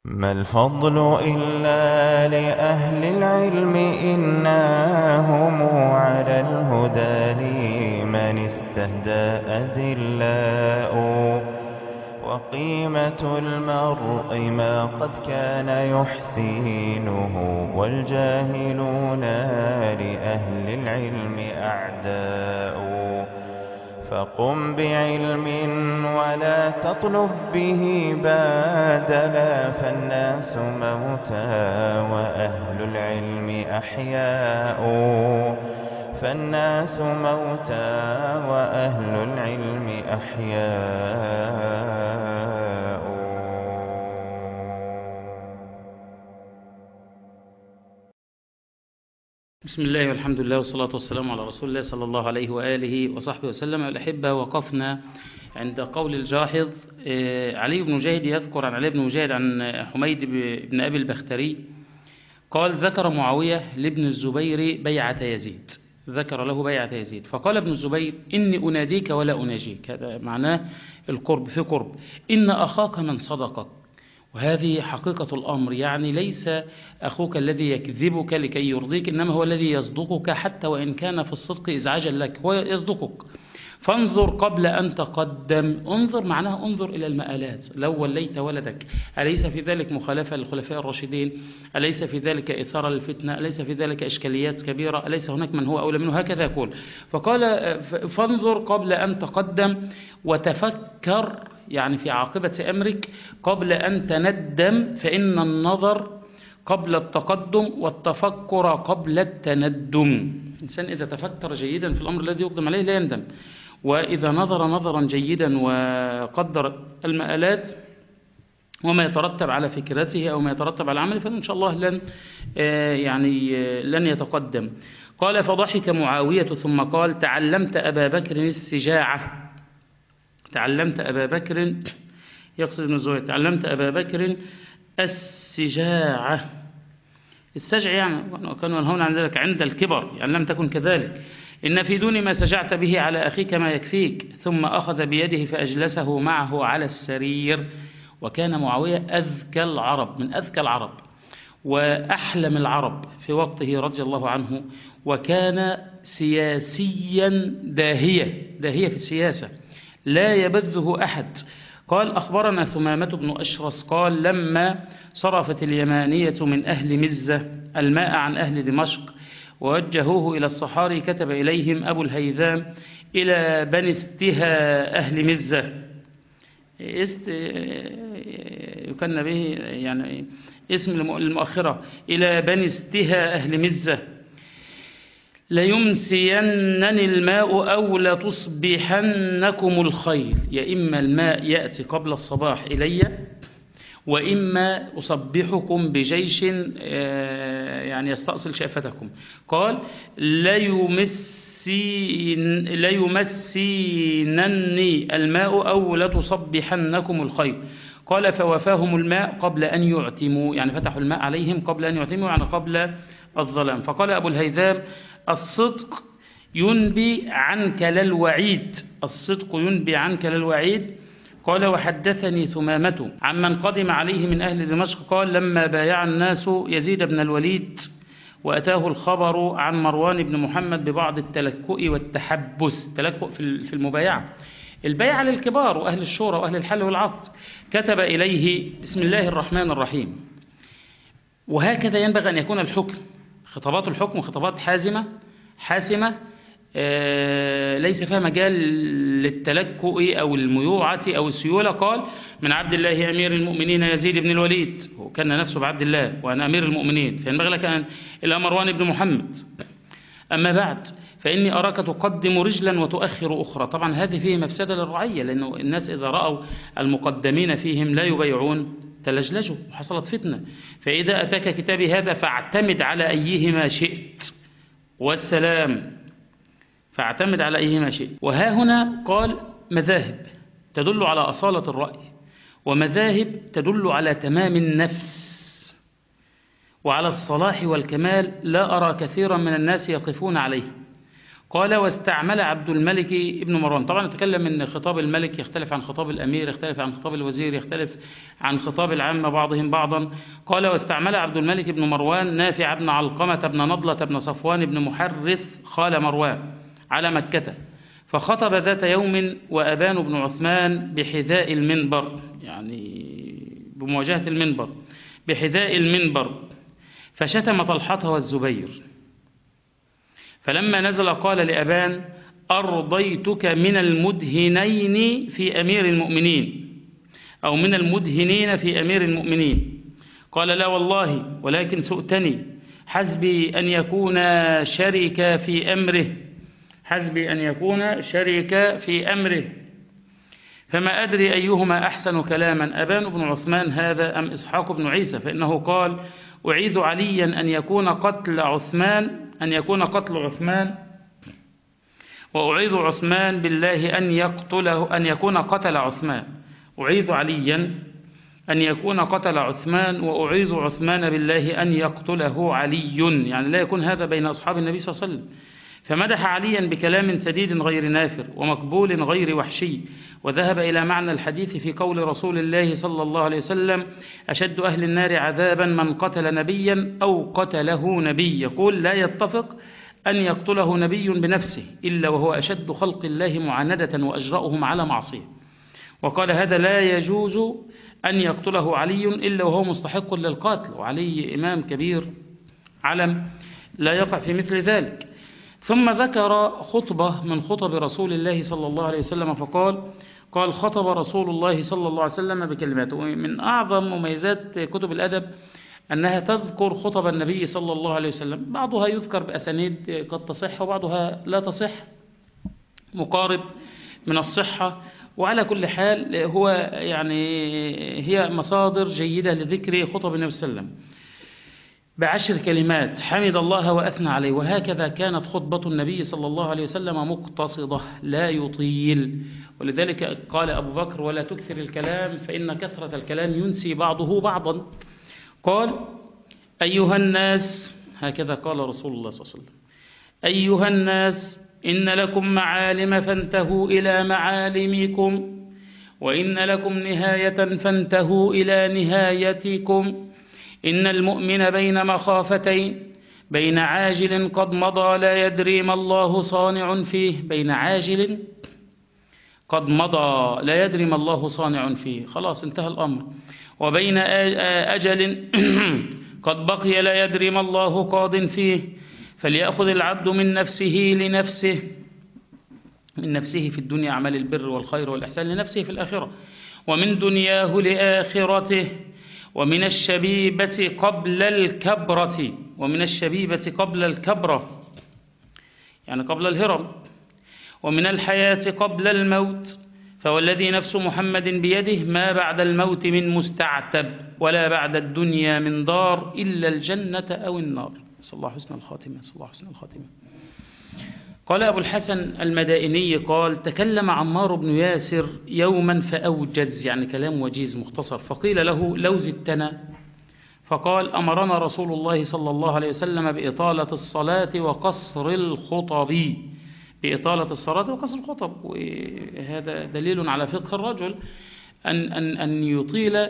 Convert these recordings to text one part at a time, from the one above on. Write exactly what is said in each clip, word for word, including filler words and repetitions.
ما الفضل إلا لأهل العلم إنهم على الهدى لمن استهدى أدلاء وقيمة المرء ما قد كان يحسينه والجاهلون لأهل العلم أعداء فقم بعلم ولا تطلب به بادلا فالناس موتى وأهل العلم أحياء فالناس موتى وأهل العلم أحياء. بسم الله والحمد لله والصلاة والسلام على رسول الله صلى الله عليه وآله وصحبه وسلم. الأحبة، وقفنا عند قول الجاحظ. علي بن مجاهد يذكر عن علي بن مجاهد عن حميد بن أبي البختري قال: ذكر معاوية لابن الزبير بيعة يزيد، ذكر له بيعة يزيد، فقال ابن الزبير: إني أناديك ولا أناجيك. هذا معناه القرب في قرب. إن أخاك من صدقك، وهذه حقيقة الأمر، يعني ليس أخوك الذي يكذبك لكي يرضيك، إنما هو الذي يصدقك حتى وإن كان في الصدق إزعاجا لك، هو يصدقك. فانظر قبل أن تقدم. انظر معناها انظر إلى المآلات. لو وليت ولدك أليس في ذلك مخالفة للخلفاء الراشدين؟ أليس في ذلك إثارة للفتنة؟ أليس في ذلك إشكاليات كبيرة؟ أليس هناك من هو أولى منه؟ هكذا يقول. فقال: فانظر قبل أن تقدم وتفكر، يعني في عاقبة أمرك، قبل أن تندم، فإن النظر قبل التقدم والتفكر قبل التندم. الإنسان إذا تفكر جيدا في الأمر الذي يقدم عليه لا يندم، وإذا نظر نظرا جيدا وقدر المآلات وما يترتب على فكرته أو ما يترتب على عمله، فإن شاء الله لن يعني لن يتقدم. قال: فضحك معاوية ثم قال: تعلمت أبا بكر السجاعة. تعلمت أبا بكر، يقصد ابن الزبير، تعلمت أبا بكر السجاعة. السجع يعني كانوا ينهون عن ذلك عند الكبر، يعني لم تكن كذلك. إن في دون ما سجعت به على أخيك ما يكفيك. ثم أخذ بيده فأجلسه معه على السرير. وكان معاوية أذكى العرب، من أذكى العرب وأحلم العرب في وقته رضي الله عنه، وكان سياسيا داهية داهية في السياسة لا يبذه أحد. قال: أخبرنا ثمامة بن أشرس قال: لما صرفت اليمانية من أهل مزة الماء عن أهل دمشق ووجهوه إلى الصحاري، كتب إليهم أبو الهيثام إلى بني استها أهل مزة. است يكن به يعني اسم المؤخرة، إلى بني استها أهل مزة: ليمسينني الماء أو لتصبحنكم الخيل. يا إما الماء يأتي قبل الصباح إلي، وإما أصبحكم بجيش يعني يستأصل شأفتكم. قال: ليمسين ليمسينني الماء أو لتصبحنكم الخيل. قال: فوفاهم الماء قبل أن يعتموا، يعني فتحوا الماء عليهم قبل أن يعتموا، يعني قبل الظلام. فقال أبو الهيثام: الصدق ينبي عنك للوعيد، الصدق ينبي عنك للوعيد. قال: وحدثني ثمامة عمن قدم عليه من أهل دمشق قال: لما بايع الناس يزيد بن الوليد وأتاه الخبر عن مروان بن محمد ببعض التلكؤ والتحبس. التلكؤ في المبايعة، البيعة للكبار وأهل الشورى وأهل الحل والعقد. كتب إليه: بسم الله الرحمن الرحيم. وهكذا ينبغي أن يكون الحكم. خطابات الحكم خطابات حازمة حاسمة، آه ليس فيها مجال للتلكؤ أو الميوعة أو السيولة. قال: من عبد الله أمير المؤمنين يزيد بن الوليد، وكان نفسه بعبد الله وأنا أمير المؤمنين، فينبغي لك أن إلى مروان بن محمد. أما بعد فإني أراك تقدم رجلا وتؤخر أخرى. طبعا هذه فيه مفسدة للرعية، لأنه الناس إذا رأوا المقدمين فيهم لا يبيعون تلجلجوا وحصلت فتنة. فإذا أتاك كتابي هذا فاعتمد على أيهما شئت، والسلام، فاعتمد على أيهما شئت. وها هنا قال: مذاهب تدل على أصالة الرأي، ومذاهب تدل على تمام النفس وعلى الصلاح والكمال، لا أرى كثيرا من الناس يقفون عليه. قال واستعمل عبد الملك ابن مروان. طبعا نتكلم ان خطاب الملك يختلف عن خطاب الامير، يختلف عن خطاب الوزير، يختلف عن خطاب العامة بعضهم بعضا. قال واستعمل عبد الملك ابن مروان نافع بن علقمة بن نضلة بن صفوان بن محرث خال مروان على مكة، فخطب ذات يوم وأبان بن عثمان بحذاء المنبر، يعني بمواجهة المنبر بحذاء المنبر، فشتم طلحة والزبير. فلما نزل قال لأبان أرضيتك من المدهنين في أمير المؤمنين، أو من المدهنين في أمير المؤمنين. قال لا والله ولكن سؤتني، حسبي أن يكون شريك في أمره، حسبي أن يكون شريك في أمره، فما أدري أيهما أحسن كلاما، أبان بن عثمان هذا أم إسحاق بن عيسى، فإنه قال أعيذ عليا أن يكون قتل عثمان أن يكون قتل عثمان وأعيذ عثمان بالله أن يقتله أن يكون قتل عثمان، أعيذ عليا أن يكون قتل عثمان وأعيذ عثمان بالله أن يقتله علي، يعني لا يكون هذا بين أصحاب النبي صلى الله عليه وسلم. فمدح عليا بكلام سديد غير نافر ومقبول غير وحشي، وذهب إلى معنى الحديث في قول رسول الله صلى الله عليه وسلم أشد أهل النار عذابا من قتل نبيا أو قتله نبي، يقول لا يتفق أن يقتله نبي بنفسه إلا وهو أشد خلق الله معاندة وأجرأهم على معصية. وقال هذا لا يجوز أن يقتله علي إلا وهو مستحق للقتل، وعلي إمام كبير علم لا يقع في مثل ذلك. ثم ذكر خطبة من خطب رسول الله صلى الله عليه وسلم فقال قال خطب رسول الله صلى الله عليه وسلم بكلماته. من أعظم مميزات كتب الأدب أنها تذكر خطب النبي صلى الله عليه وسلم، بعضها يذكر بأسانيد قد تصح وبعضها لا تصح، مقارب من الصحة، وعلى كل حال هو يعني هي مصادر جيدة لذكر خطب النبي صلى الله عليه وسلم بعشر كلمات حمد الله وأثنى عليه. وهكذا كانت خطبة النبي صلى الله عليه وسلم مقتصدة لا يطيل، ولذلك قال أبو بكر ولا تكثر الكلام فإن كثرة الكلام ينسي بعضه بعضا. قال أيها الناس، هكذا قال رسول الله صلى الله عليه وسلم، أيها الناس إن لكم معالم فانتهوا إلى معالمكم، وإن لكم نهاية فانتهوا إلى نهايتكم. إن المؤمن بين مخافتين، بين عاجل قد مضى لا يدري ما الله صانع فيه، بين عاجل قد مضى لا يدري ما الله صانع فيه، خلاص انتهى الأمر، وبين أجل قد بقي لا يدري ما الله قاض فيه. فليأخذ العبد من نفسه لنفسه، من نفسه في الدنيا أعمال البر والخير والإحسان، لنفسه في الآخرة، ومن دنياه لآخرته، ومن الشبيبة قبل الكبرة، ومن الشبيبة قبل الكبرة يعني قبل الهرم، ومن الحياة قبل الموت. فوالذي نفس محمد بيده ما بعد الموت من مستعتب، ولا بعد الدنيا من دار إلا الجنة أو النار. صلى الله حسن الخاتمة، صلى الله حسن الخاتمة. قال أبو الحسن المدائني قال تكلم عمار بن ياسر يوما فأوجز، يعني كلام وجيز مختصر، فقيل له لو زدتنا، فقال أمرنا رسول الله صلى الله عليه وسلم بإطالة الصلاة وقصر الخطب، بإطالة الصلاة وقصر الخطب. وهذا دليل على فقه الرجل أن, أن, أن يطيل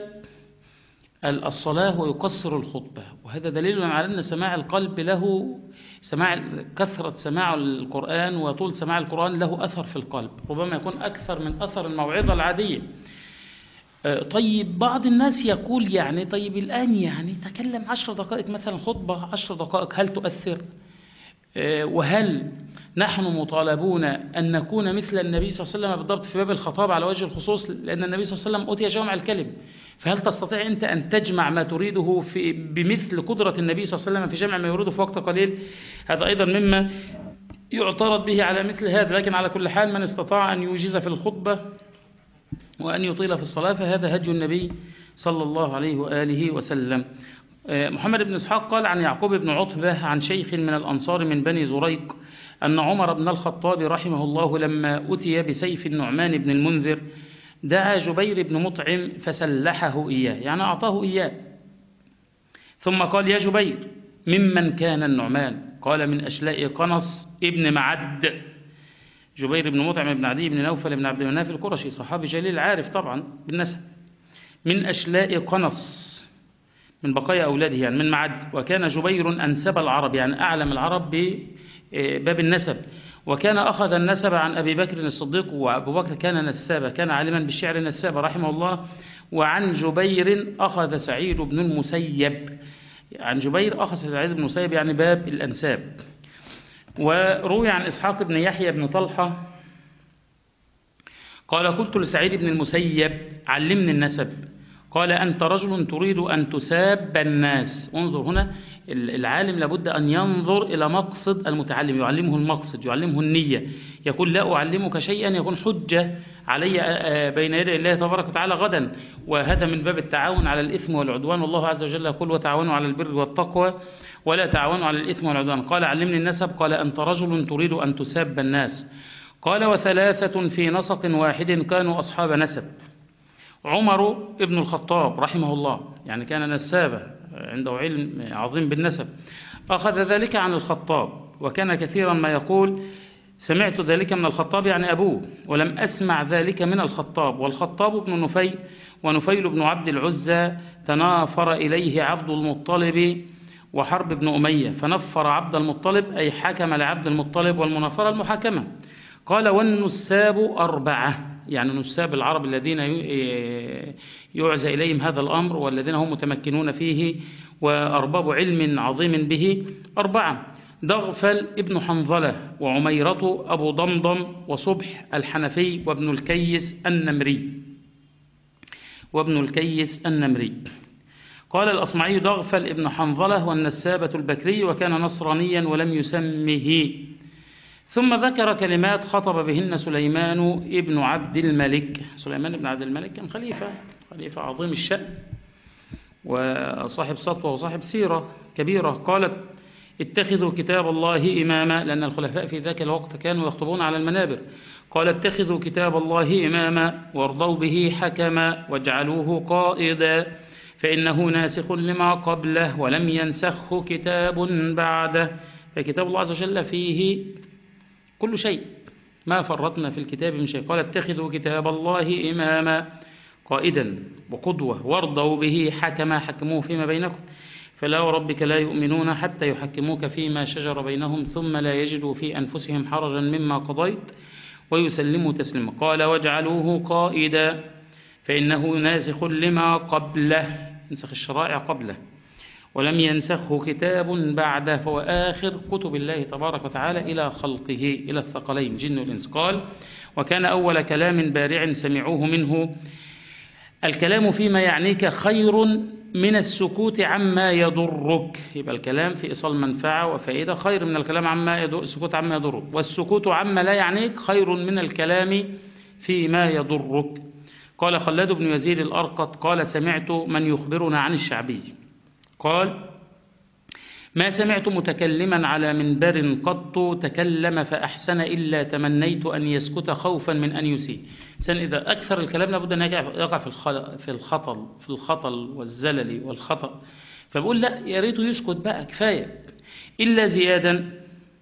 الصلاة ويقصر الخطبة، وهذا دليل على أن سماع القلب له سماع كثرة سماع القرآن وطول سماع القرآن له أثر في القلب، ربما يكون أكثر من أثر الموعظة العادية. طيب بعض الناس يقول يعني طيب الآن يعني تكلم عشر دقائق مثلا خطبة عشر دقائق هل تؤثر؟ وهل نحن مطالبون أن نكون مثل النبي صلى الله عليه وسلم بالضبط في باب الخطاب على وجه الخصوص، لأن النبي صلى الله عليه وسلم أوتي جامع الكلم، فهل تستطيع أنت أن تجمع ما تريده في بمثل قدرة النبي صلى الله عليه وسلم في جمع ما يريده في وقت قليل؟ هذا أيضا مما يعترض به على مثل هذا. لكن على كل حال من استطاع أن يوجز في الخطبة وأن يطيل في الصلاة فهذا هدي النبي صلى الله عليه وآله وسلم. محمد بن إسحاق قال عن يعقوب بن عتبة عن شيخ من الأنصار من بني زريق أن عمر بن الخطاب رحمه الله لما أتي بسيف النعمان بن المنذر دعا جبير بن مطعم فسلحه إياه، يعني أعطاه إياه، ثم قال يا جبير ممن كان النعمان؟ قال من أشلاء قنص ابن معد، جبير بن مطعم بن عدي بن نوفل بن عبد المناف القرشي، صحابي جليل عارف طبعا بالنسب. من أشلاء قنص، من بقايا أولاده يعني، من معد. وكان جبير أنسب العرب، يعني أعلم العرب بباب النسب. وكان أخذ النسب عن أبي بكر الصديق، وأبو بكر كان نسابا، كان عالما بالشعر نسابا رحمه الله. وعن جبير أخذ سعيد بن المسيب، عن جبير أخذ سعيد بن المسيب يعني باب الأنساب. وروي عن إسحاق بن يحيى بن طلحة قال قلت لسعيد بن المسيب علمني النسب، قال أنت رجل تريد أن تساب الناس. انظر هنا، العالم لابد أن ينظر إلى مقصد المتعلم، يعلمه المقصد، يعلمه النية. يقول لا أعلمك شيئا يكون حجة علي بين يدي الله تبارك وتعالى غدا، وهذا من باب التعاون على الإثم والعدوان. والله عز وجل يقول وتعاونوا على البر والتقوى ولا تعاونوا على الإثم والعدوان. قال علمني النسب، قال أنت رجل تريد أن تساب الناس. قال وثلاثة في نسق واحد كانوا أصحاب نسب. عمر ابن الخطاب رحمه الله، يعني كان نسابا عنده علم عظيم بالنسب، أخذ ذلك عن الخطاب، وكان كثيرا ما يقول سمعت ذلك من الخطاب يعني أبوه، ولم أسمع ذلك من الخطاب. والخطاب بن نفيل، ونفيل بن عبد العزى تنافر إليه عبد المطلب وحرب بن أمية، فنفر عبد المطلب أي حكم لعبد المطلب، والمنافرة المحاكمة. قال والنساب أربعة، يعني نساب العرب الذين يعزى إليهم هذا الأمر والذين هم متمكنون فيه وأرباب علم عظيم به أربعة: ضغفل ابن حنظلة، وعميرة أبو ضمضم، وصبح الحنفي، وابن الكيس النمري وابن الكيس النمري. قال الأصمعي ضغفل ابن حنظلة والنسابة البكري، وكان نصرانيا ولم يسمه. ثم ذكر كلمات خطب بهن سليمان ابن عبد الملك. سليمان ابن عبد الملك كان خليفة خليفة عظيم الشأن وصاحب سطوة وصاحب سيرة كبيرة. قالت اتخذوا كتاب الله إماما، لأن الخلفاء في ذاك الوقت كانوا يخطبون على المنابر. قال اتخذوا كتاب الله إماما وارضوا به حكما واجعلوه قائدا، فإنه ناسخ لما قبله ولم ينسخه كتاب بعده. فكتاب الله عز وجل فيه كل شيء، ما فرطنا في الكتاب من شيء. قال اتخذوا كتاب الله إماما قائدا وقدوة وارضوا به حكما، حكموه فيما بينكم، فلا وربك لا يؤمنون حتى يحكموك فيما شجر بينهم ثم لا يجدوا في أنفسهم حرجا مما قضيت ويسلموا تسليما. قال واجعلوه قائدا فإنه ناسخ لما قبله، ينسخ الشرائع قبله، ولم ينسخه كتاب بعده، فهو آخر كتب الله تبارك وتعالى إلى خلقه، إلى الثقلين جن والإنس. قال وكان أول كلام بارع سمعوه منه الكلام فيما يعنيك خير من السكوت عما يضرك. يبقى الكلام في إيصال منفعة وفائدة خير من الكلام عما يضر، السكوت عما يضرك، والسكوت عما لا يعنيك خير من الكلام فيما يضرك. قال خلاد بن يزيد الأرقط قال سمعت من يخبرنا عن الشعبي قال ما سمعت متكلما على منبر قط تكلم فأحسن إلا تمنيت أن يسكت خوفا من أن يسيء. إنسان إذا أكثر الكلام لابد أن يقع في الخطل في الخطل والزلل والخطأ، فبقول لا يا ريته يسكت بقى كفاية. إلا زيادا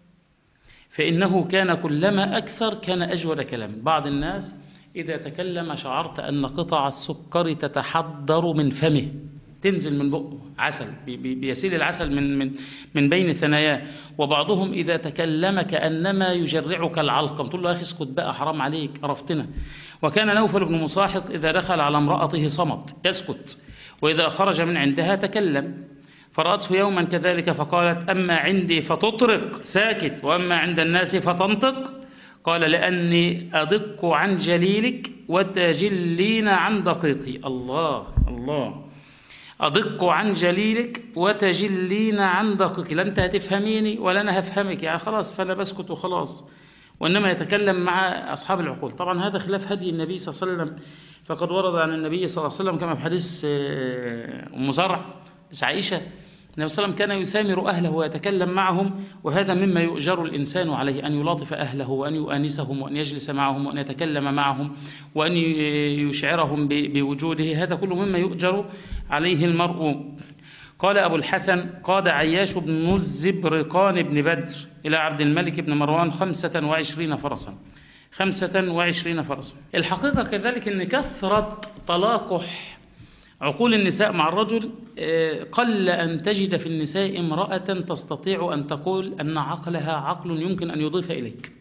فإنه كان كلما أكثر كان أجود كلام. بعض الناس إذا تكلم شعرت أن قطع السكر تتحضر من فمه، تنزل من بقه عسل، بيسيل العسل من من من بين ثناياه. وبعضهم إذا تكلم كأنما يجرعك العلقم، تقول له يا أخي اسكت بقى حرام عليك عرفتنا. وكان نوفل بن مصاحق إذا دخل على امرأته صمت يسكت، وإذا خرج من عندها تكلم. فرأته يوما كذلك فقالت أما عندي فتطرق ساكت وأما عند الناس فتنطق. قال لأني أدق عن جليلك وتجلين عن دقيقي. الله الله، أدق عن جليلك وتجلين عن دقيقي، لا أنت هتفهميني ولا أنا هفهمك، يعني خلاص فأنا بسكت وخلاص. وإنما يتكلم مع أصحاب العقول. طبعا هذا خلاف هدي النبي صلى الله عليه وسلم، فقد ورد عن النبي صلى الله عليه وسلم كما في حديث أم زرع بس عائشة النبي صلى الله عليه وسلم كان يسامر أهله ويتكلم معهم، وهذا مما يؤجر الإنسان عليه، أن يلاطف أهله وأن يؤانسهم وأن يجلس معهم وأن يتكلم معهم وأن يشعرهم بوجوده، هذا كله مما يؤجر عليه المرء. قال أبو الحسن قاد عياش بن الزبرقان بن بدر إلى عبد الملك بن مروان خمسة وعشرين فرسا خمسة وعشرين فرسا. الحقيقة كذلك أن كثرة تلاقح عقول النساء مع الرجل قل أن تجد في النساء امرأة تستطيع أن تقول أن عقلها عقل يمكن أن يضيف إليك،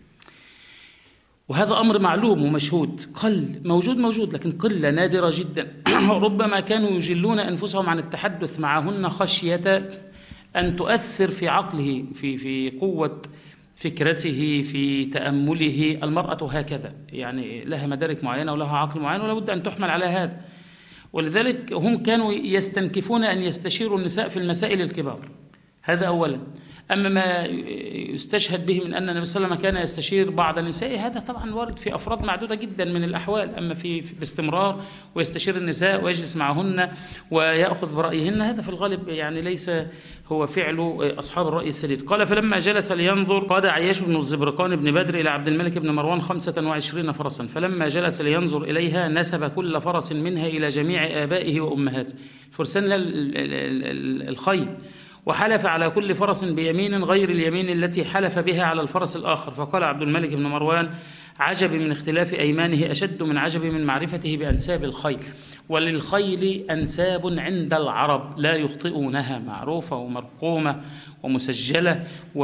وهذا أمر معلوم ومشهود. قل موجود موجود لكن قلة نادرة جدا. ربما كانوا يجلون أنفسهم عن التحدث معهن خشية أن تؤثر في عقله، في في قوة فكرته، في تأمله. المرأة هكذا يعني لها مدارك معينة ولها عقل معين ولا بد أن تحمل على هذا، ولذلك هم كانوا يستنكفون أن يستشيروا النساء في المسائل الكبار. هذا أولا. أما ما يستشهد به من أن النبي صلى الله عليه وسلم كان يستشير بعض النساء، هذا طبعا وارد في أفراد معدودة جدا من الأحوال. أما في باستمرار ويستشير النساء ويجلس معهن ويأخذ برأيهن، هذا في الغالب يعني ليس هو فعل أصحاب الرأي السديد. قال فلما جلس لينظر قاد عياش بن الزبرقان بن بدر إلى عبد الملك بن مروان خمسة وعشرين فرسا، فلما جلس لينظر إليها نسب كل فرس منها إلى جميع آبائه وأمهاته. فرسان الخيل، وحلف على كل فرس بيمين غير اليمين التي حلف بها على الفرس الآخر. فقال عبد الملك بن مروان عجب من اختلاف أيمانه أشد من عجب من معرفته بأنساب الخيل. وللخيل أنساب عند العرب لا يخطئونها، معروفة ومرقومة ومسجلة،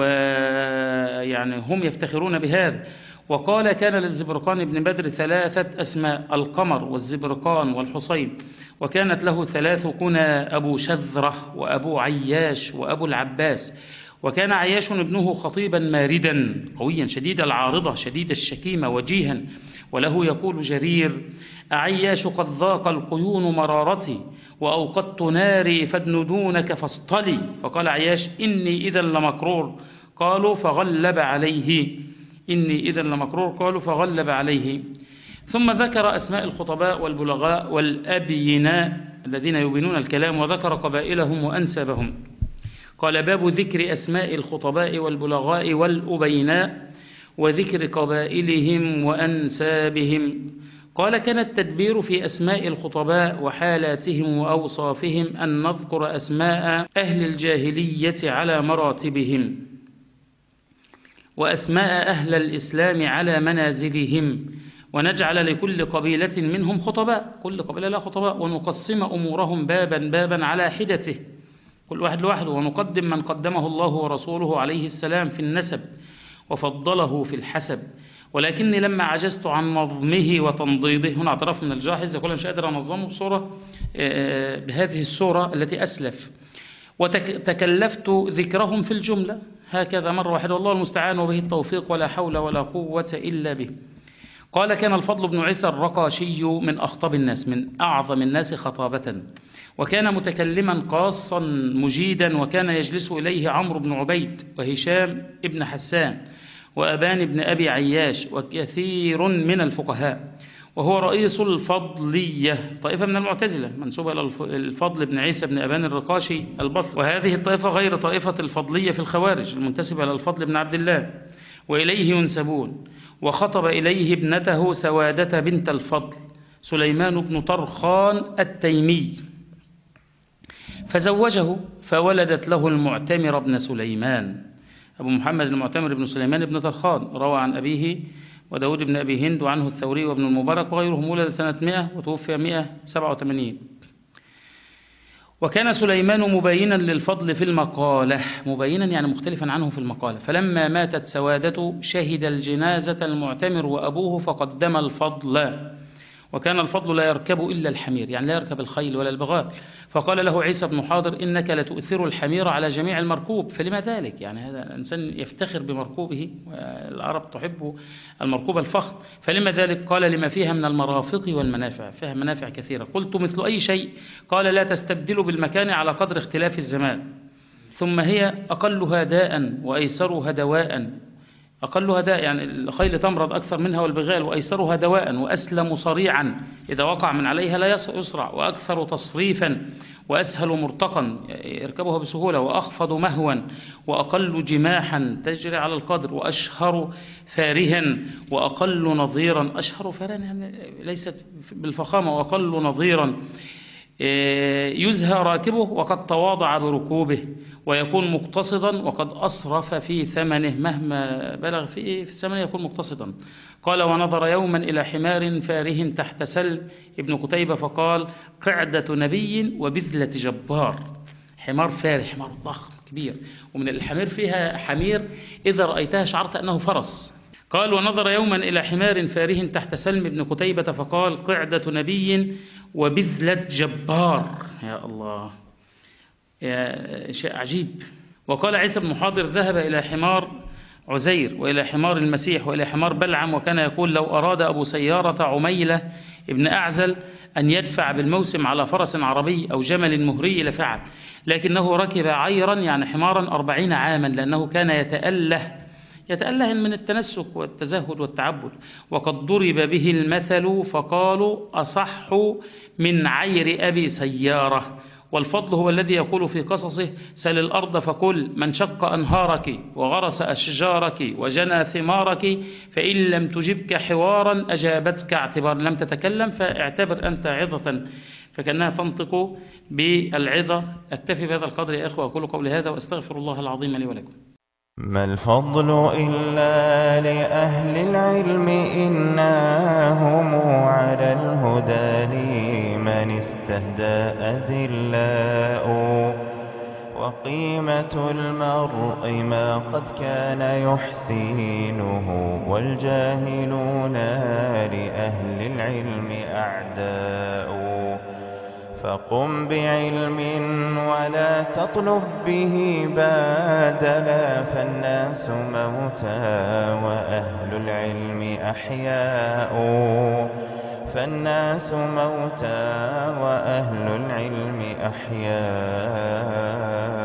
ويعني هم يفتخرون بهذا. وقال كان للزبرقان بن بدر ثلاثة أسماء: القمر والزبرقان والحصين. وكانت له ثلاث كنى: أبو شذرة وأبو عياش وأبو العباس. وكان عياش ابنه خطيبا ماردا قويا شديد العارضة شديد الشكيمة وجيها، وله يقول جرير: أعياش قد ذاق القيون مرارتي وأوقدت ناري فادندونك فاصطلي. فقال عياش: إني إذا لمكرور. قالوا فغلب عليه إني إذا لمكرور قالوا فغلب عليه. ثم ذكر أسماء الخطباء والبلغاء والأبيناء الذين يبينون الكلام، وذكر قبائلهم وأنسابهم. قال: باب ذكر أسماء الخطباء والبلغاء والأبيناء وذكر قبائلهم وأنسابهم. قال: كان التدبير في أسماء الخطباء وحالاتهم وأوصافهم أن نذكر أسماء أهل الجاهلية على مراتبهم، وأسماء أهل الإسلام على منازلهم، ونجعل لكل قبيلة منهم خطباء، كل قبيلة لها خطباء، ونقسم أمورهم بابا بابا على حدته، كل واحد لوحده، ونقدم من قدمه الله ورسوله عليه السلام في النسب وفضله في الحسب. ولكني لما عجزت عن نظمه وتنضيده، هنا اعتراف من الجاحظ يقول: أنا مش قادر أنظمه بصورة بهذه الصورة التي أسلف، وتكلفت ذكرهم في الجملة هكذا مرة واحدة، والله المستعان وبه التوفيق ولا حول ولا قوة إلا به. قال: كان الفضل بن عيسى الرقاشي من أخطب الناس، من أعظم الناس خطابة، وكان متكلما قاصا مجيدا، وكان يجلس إليه عمرو بن عبيد وهشام ابن حسان وأبان بن أبي عياش وكثير من الفقهاء. وهو رئيس الفضلية، طائفة من المعتزلة منسوبة إلى الفضل بن عيسى بن أبان الرقاشي البصري، وهذه الطائفة غير طائفة الفضلية في الخوارج المنتسبة إلى الفضل بن عبد الله، وإليه ينسبون. وخطب إليه ابنته سوادة بنت الفضل سليمان بن طرخان التيمي، فزوجه، فولدت له المعتمر بن سليمان. أبو محمد المعتمر بن سليمان بن طرخان روى عن أبيه وداود بن أبي هند وعنه الثوري وابن المبارك وغيرهم، ولد سنة مئة وتوفي مئة وسبعة وثمانين. وكان سليمان مبينا للفضل في المقالة، مبينا يعني مختلفا عنه في المقالة. فلما ماتت سوادته شهد الجنازة المعتمر وأبوه فقدم الفضل، وكان الفضل لا يركب إلا الحمير، يعني لا يركب الخيل ولا البغال. فقال له عيسى بن حاضر: إنك لتؤثر الحمير على جميع المركوب، فلما ذلك؟ يعني هذا الإنسان يفتخر بمركوبه، والعرب تحب المركوب الفخر، فلما ذلك؟ قال: لما فيها من المرافق والمنافع، فيها منافع كثيرة. قلت: مثل أي شيء؟ قال: لا تستبدل بالمكان على قدر اختلاف الزمان، ثم هي أقلها داء وأيسرها دواء. أقلها داء يعني الخيل تمرض أكثر منها والبغال، وأيسرها دواء وأسلم صريعا إذا وقع من عليها لا يسرع، وأكثر تصريفا وأسهل مرتقا يركبها بسهولة، وأخفض مهوا وأقل جماحا تجري على القدر، وأشهر فارها وأقل نظيرا. أشهر فارها يعني ليست بالفخامة، وأقل نظيرا يزهى راكبه وقد تواضع بركوبه، ويكون مقتصدا وقد أسرف في ثمنه، مهما بلغ في ثمنه يكون مقتصدا. قال ونظر يوما إلى حمار فاره تحت سلم ابن قتيبة فقال قعدة نبي وبذلة جبار. حمار فار، حمار ضخم كبير، ومن الحمير فيها حمير إذا رأيتها شعرت أنه فرس. قال ونظر يوما إلى حمار فاره تحت سلم ابن قتيبة فقال قعدة نبي وبذلة جبار. يا الله، يا شيء عجيب. وقال عيسى بن حاضر ذهب إلى حمار عزير وإلى حمار المسيح وإلى حمار بلعم، وكان يقول لو أراد أبو سيارة عميلة ابن أعزل أن يدفع بالموسم على فرس عربي أو جمل مهري لفعل، لكنه ركب عيرا يعني حمارا أربعين عاما، لأنه كان يتأله يتأله من التنسك والتزهد والتعبد. وقد ضرب به المثل فقالوا أصح من عير أبي سيارة. والفضل هو الذي يقول في قصصه سل الأرض فكل من شق أنهارك وغرس أشجارك وجنى ثمارك، فإن لم تجبك حوارا أجابتك اعتبار، لم تتكلم فاعتبر أنت عظة، فكأنها تنطق بالعظة. أكتفي بهذا القدر يا إخوة، أقول قولي هذا وأستغفر الله العظيم لي ولكم. ما الفضل إلا لأهل العلم إنا هم على الهدى لمن استهدى أذلاء، وقيمة المرء ما قد كان يحسينه والجاهلون لأهل العلم أعداء. فقم بعلم ولا تطلب به بادلا، فالناس موتى وأهل العلم أحياء. فالناس موتى وأهل العلم أحياء.